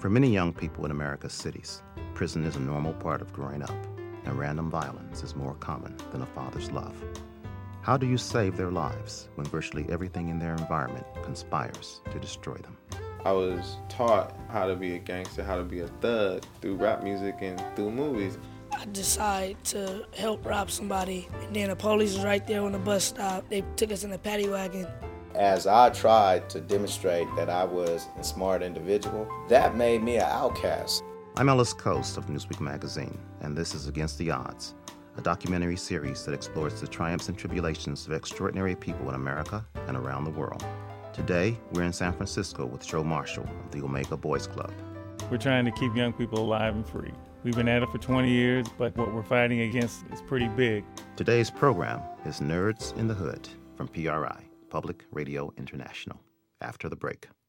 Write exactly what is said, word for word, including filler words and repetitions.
For many young people in America's cities, prison is a normal part of growing up, and random violence is more common than a father's love. How do you save their lives when virtually everything in their environment conspires to destroy them? I was taught how to be a gangster, how to be a thug through rap music and through movies. I decided to help rob somebody, and then the police was right there on the bus stop. They took us in a paddy wagon. As I tried to demonstrate that I was a smart individual, that made me an outcast. I'm Ellis Coast of Newsweek Magazine, and this is Against the Odds, a documentary series that explores the triumphs and tribulations of extraordinary people in America and around the world. Today, we're in San Francisco with Joe Marshall of the Omega Boys Club. We're trying to keep young people alive and free. We've been at it for twenty years, but what we're fighting against is pretty big. Today's program is Nerds in the Hood from P R I, Public Radio International. After the break.